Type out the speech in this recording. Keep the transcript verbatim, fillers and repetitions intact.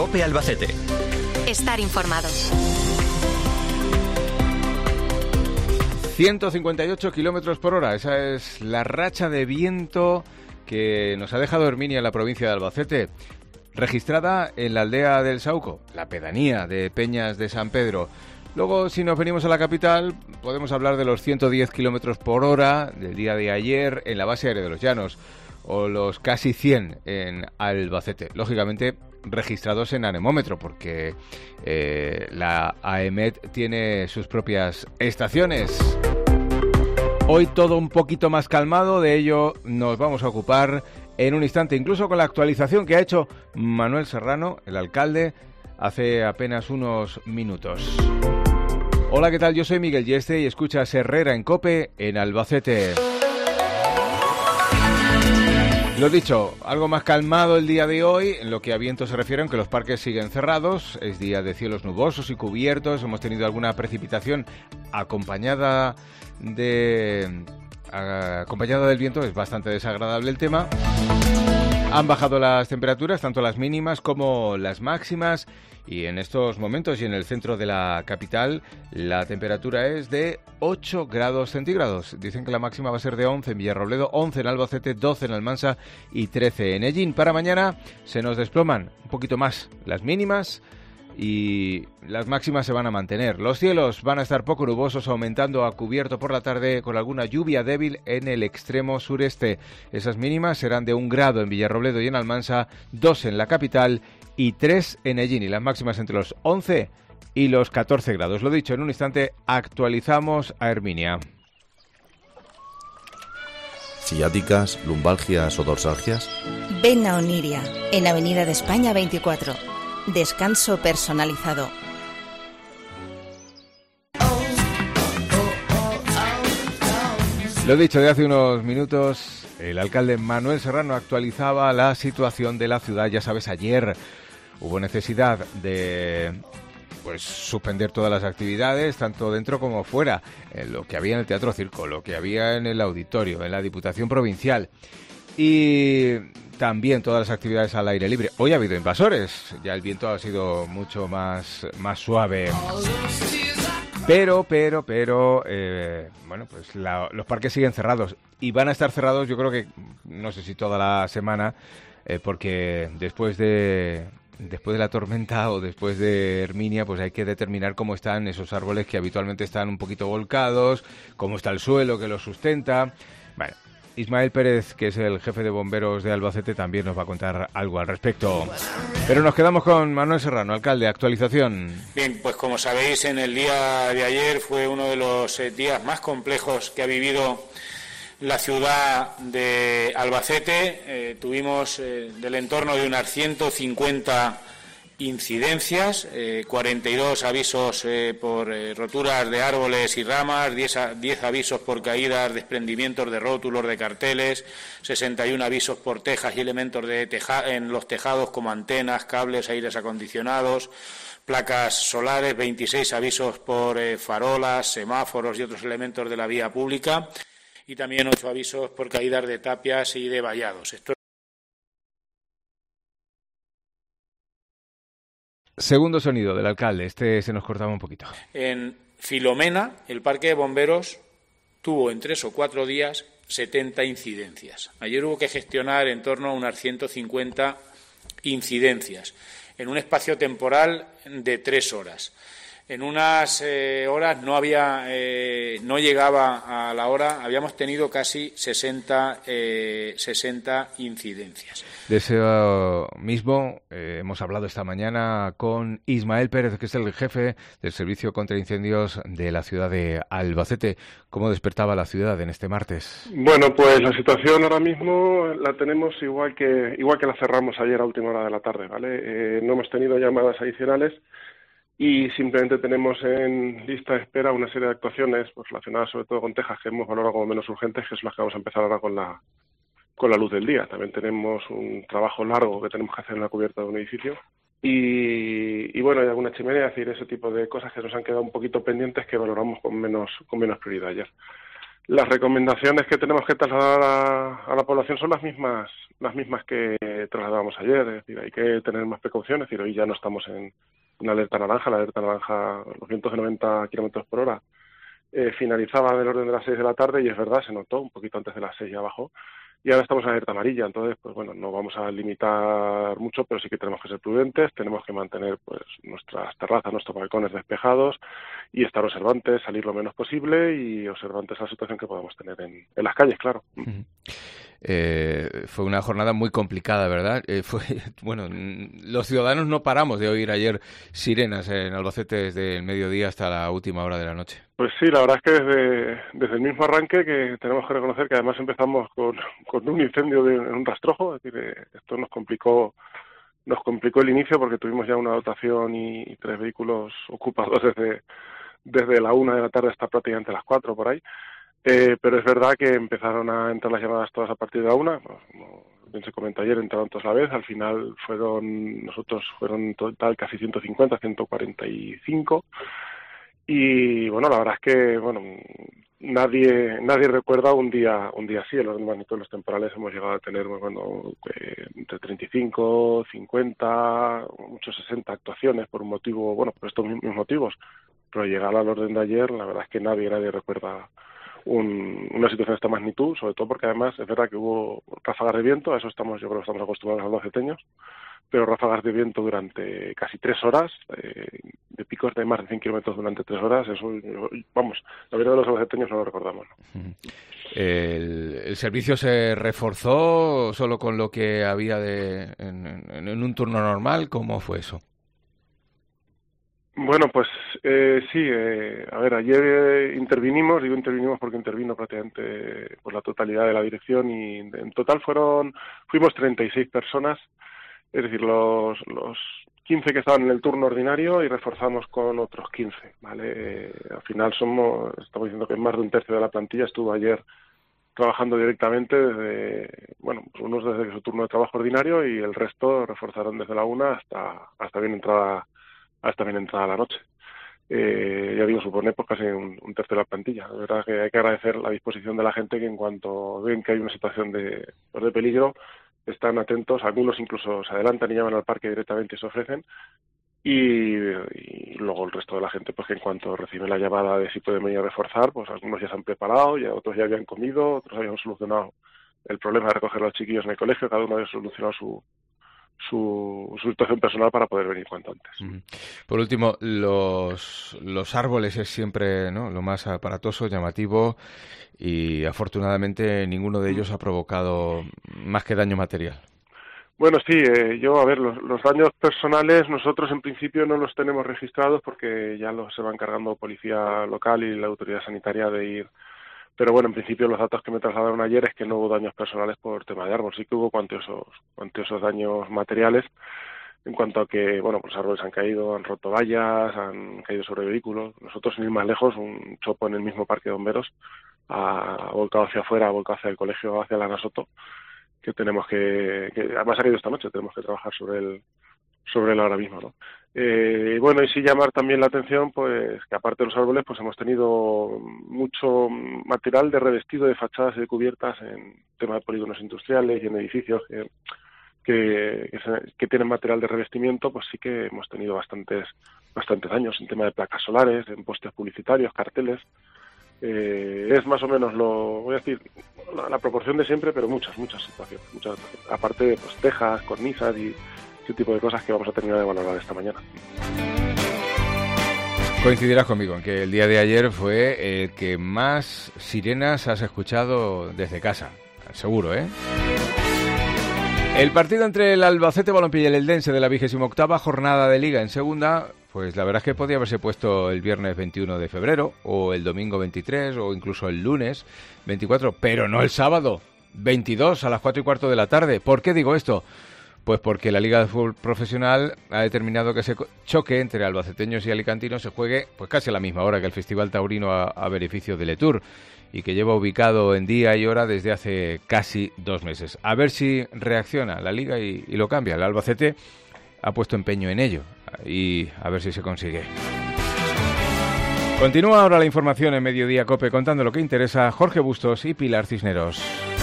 COPE Albacete. Estar informados. ciento cincuenta y ocho kilómetros por hora, esa es la racha de viento que nos ha dejado Herminia en la provincia de Albacete, registrada en la aldea del Sauco, la pedanía de Peñas de San Pedro. Luego, si nos venimos a la capital, podemos hablar de los ciento diez kilómetros por hora del día de ayer en la base aérea de los Llanos, o los casi cien en Albacete. Lógicamente, registrados en anemómetro, porque eh, la AEMET tiene sus propias estaciones. Hoy todo un poquito más calmado, de ello nos vamos a ocupar en un instante, incluso con la actualización que ha hecho Manuel Serrano, el alcalde, hace apenas unos minutos. Hola, ¿qué tal? Yo soy Miguel Yeste y escuchas Herrera en COPE en Albacete. Lo dicho, algo más calmado el día de hoy, en lo que a viento se refiere, aunque los parques siguen cerrados. Es día de cielos nubosos y cubiertos. Hemos tenido alguna precipitación acompañada de acompañada del viento. Es bastante desagradable el tema. Han bajado las temperaturas, tanto las mínimas como las máximas, y en estos momentos y en el centro de la capital la temperatura es de ocho grados centígrados. Dicen que la máxima va a ser de once en Villarrobledo, once en Albacete, doce en Almansa y trece en Ellín. Para mañana se nos desploman un poquito más las mínimas y las máximas se van a mantener. Los cielos van a estar poco nubosos, aumentando a cubierto por la tarde con alguna lluvia débil en el extremo sureste. Esas mínimas serán de un grado en Villarrobledo y en Almansa, dos en la capital y tres en Ellín, y las máximas entre los once y los catorce grados. Lo dicho, en un instante actualizamos a Herminia. ¿Ciáticas, lumbalgias o dorsalgias? Ven a Oniria, en Avenida de España veinticuatro. Descanso personalizado. Lo dicho, de hace unos minutos, el alcalde Manuel Serrano actualizaba la situación de la ciudad. Ya sabes, ayer hubo necesidad de pues suspender todas las actividades, tanto dentro como fuera, en lo que había en el Teatro Circo, lo que había en el auditorio, en la Diputación Provincial, y también todas las actividades al aire libre. Hoy ha habido invasores, ya el viento ha sido mucho más, más suave. Pero, pero, pero, eh, bueno, pues la, los parques siguen cerrados y van a estar cerrados, yo creo que, no sé si toda la semana, eh, porque después de después de la tormenta o después de Herminia, pues hay que determinar cómo están esos árboles que habitualmente están un poquito volcados, cómo está el suelo que los sustenta. Bueno, Ismael Pérez, que es el jefe de bomberos de Albacete, también nos va a contar algo al respecto. Pero nos quedamos con Manuel Serrano, alcalde. Actualización. Bien, pues como sabéis, en el día de ayer fue uno de los eh, días más complejos que ha vivido la ciudad de Albacete. Eh, tuvimos eh, del entorno de unas ciento cincuenta incidencias, eh, cuarenta y dos avisos eh, por eh, roturas de árboles y ramas, diez, a, diez avisos por caídas, desprendimientos de rótulos, de carteles, sesenta y uno avisos por tejas y elementos de teja, en los tejados como antenas, cables, aires acondicionados, placas solares, veintiséis avisos por eh, farolas, semáforos y otros elementos de la vía pública, y también ocho avisos por caídas de tapias y de vallados. Esto Segundo sonido del alcalde, este se nos cortaba un poquito. En Filomena, el parque de bomberos tuvo en tres o cuatro días setenta incidencias. Ayer hubo que gestionar en torno a unas ciento cincuenta incidencias en un espacio temporal de tres horas. En unas eh, horas no había, eh, no llegaba a la hora, habíamos tenido casi sesenta, eh, sesenta incidencias. De eso mismo eh, hemos hablado esta mañana con Ismael Pérez, que es el jefe del Servicio contra Incendios de la ciudad de Albacete. ¿Cómo despertaba la ciudad en este martes? Bueno, pues la situación ahora mismo la tenemos igual que igual que la cerramos ayer a última hora de la tarde, ¿vale? Eh, no hemos tenido llamadas adicionales y simplemente tenemos en lista de espera una serie de actuaciones pues, relacionadas sobre todo con tejas que hemos valorado como menos urgentes, que es las que vamos a empezar ahora con la con la luz del día. También tenemos un trabajo largo que tenemos que hacer en la cubierta de un edificio y, y bueno, hay alguna chimenea, es decir, ese tipo de cosas que nos han quedado un poquito pendientes que valoramos con menos con menos prioridad ayer. las recomendaciones que tenemos que trasladar a, a la población son las mismas las mismas que trasladamos ayer. Es decir, hay que tener más precauciones. Es decir, hoy ya no estamos en una alerta naranja. La alerta naranja, los vientos de noventa kilómetros por hora, eh, finalizaba del orden de las seis de la tarde, y es verdad, se notó un poquito antes de las seis ya bajó. Y ahora estamos en alerta amarilla, entonces, pues bueno, no vamos a limitar mucho, pero sí que tenemos que ser prudentes, tenemos que mantener pues nuestras terrazas, nuestros balcones despejados y estar observantes, salir lo menos posible y observantes a la situación que podamos tener en, en las calles, claro. Uh-huh. Eh, fue una jornada muy complicada, ¿verdad? Eh, fue, bueno, los ciudadanos no paramos de oír ayer sirenas en Albacete desde el mediodía hasta la última hora de la noche. Pues sí, la verdad es que desde, desde el mismo arranque, que tenemos que reconocer que además empezamos con, con un incendio de, en un rastrojo, es decir, esto nos complicó nos complicó el inicio porque tuvimos ya una dotación y, y tres vehículos ocupados desde, desde la una de la tarde hasta prácticamente las cuatro por ahí. Eh, pero es verdad que empezaron a entrar las llamadas todas a partir de la una, como bien se comentó ayer, entraron todas a la vez, al final fueron, nosotros fueron en total casi ciento cincuenta, ciento cuarenta y cinco, y bueno, la verdad es que, bueno, nadie nadie recuerda un día un día así. En los magnitud de los temporales hemos llegado a tener, bueno, eh, entre treinta y cinco, cincuenta, muchos sesenta actuaciones por un motivo, bueno, por estos mismos motivos, pero llegar al orden de ayer, la verdad es que nadie, nadie recuerda Un, una situación de esta magnitud, sobre todo porque además es verdad que hubo ráfagas de viento, a eso estamos, yo creo que estamos acostumbrados los albaceteños, pero ráfagas de viento durante casi tres horas, eh, de picos de más de cien kilómetros durante tres horas, eso, vamos, la mayoría de los albaceteños no lo recordamos, ¿no? El, el servicio se reforzó solo con lo que había de en, en, en un turno normal. ¿Cómo fue eso? Bueno, pues eh, sí, eh, a ver, ayer eh, intervinimos, digo intervinimos porque intervino prácticamente pues, la totalidad de la dirección, y en total fueron, fuimos treinta y seis personas, es decir, los, los quince que estaban en el turno ordinario y reforzamos con otros quince, ¿vale? Eh, al final somos, estamos diciendo que más de un tercio de la plantilla estuvo ayer trabajando directamente desde, bueno, pues unos desde su turno de trabajo ordinario y el resto reforzaron desde la una hasta, hasta bien entrada hasta bien entrada la noche. Eh, ya digo, supone pues casi un, un tercio de la plantilla. La verdad es que hay que agradecer la disposición de la gente, que en cuanto ven que hay una situación de, pues de peligro, están atentos, algunos incluso se adelantan y llaman al parque directamente y se ofrecen, y, y luego el resto de la gente, pues que en cuanto reciben la llamada de si pueden venir a reforzar, pues algunos ya se han preparado, ya otros ya habían comido, otros habían solucionado el problema de recoger a los chiquillos en el colegio, cada uno había solucionado su Su, su situación personal para poder venir cuanto antes. Por último, los, los árboles es siempre, ¿no?, lo más aparatoso, llamativo, y afortunadamente ninguno de ellos ha provocado más que daño material. Bueno, sí, eh, yo, a ver, los, los daños personales nosotros en principio no los tenemos registrados porque ya los se va encargando policía local y la autoridad sanitaria de ir. Pero bueno, en principio los datos que me trasladaron ayer es que no hubo daños personales por tema de árbol, sí que hubo cuantiosos, cuantiosos daños materiales, en cuanto a que, bueno, pues árboles han caído, han roto vallas, han caído sobre vehículos. Nosotros, sin ir más lejos, un chopo en el mismo parque de bomberos ha volcado hacia afuera, ha volcado hacia el colegio, hacia la Nasoto, que tenemos que, que además ha caído esta noche, tenemos que trabajar sobre el sobre él ahora mismo, ¿no? Eh, bueno, y sí llamar también la atención, pues, que aparte de los árboles, pues hemos tenido mucho material de revestido de fachadas y de cubiertas en tema de polígonos industriales y en edificios que, que, que, se, que tienen material de revestimiento, pues sí que hemos tenido bastantes, bastantes daños en tema de placas solares, en postes publicitarios, carteles. Eh, es más o menos lo, voy a decir, la, la proporción de siempre, pero muchas, muchas situaciones, muchas, aparte de pues, tejas, cornisas y ese tipo de cosas que vamos a terminar de valorar esta mañana. Coincidirás conmigo en que el día de ayer fue el que más sirenas has escuchado desde casa, seguro, ¿eh? El partido entre el Albacete Balompié y el Eldense de la vigésima octava jornada de Liga en segunda, pues la verdad es que podía haberse puesto el viernes veintiuno de febrero, o el domingo veintitrés, o incluso el lunes veinticuatro, pero no el sábado veintidós a las cuatro y cuarto de la tarde. ¿Por qué digo esto? Pues porque la Liga de Fútbol Profesional ha determinado que ese choque entre albaceteños y alicantinos se juegue pues casi a la misma hora que el Festival Taurino a, a beneficio de Letour, y que lleva ubicado en día y hora desde hace casi dos meses. A ver si reacciona la Liga y, y lo cambia. El Albacete ha puesto empeño en ello y a ver si se consigue. Continúa ahora la información en Mediodía COPE contando lo que interesa Jorge Bustos y Pilar Cisneros.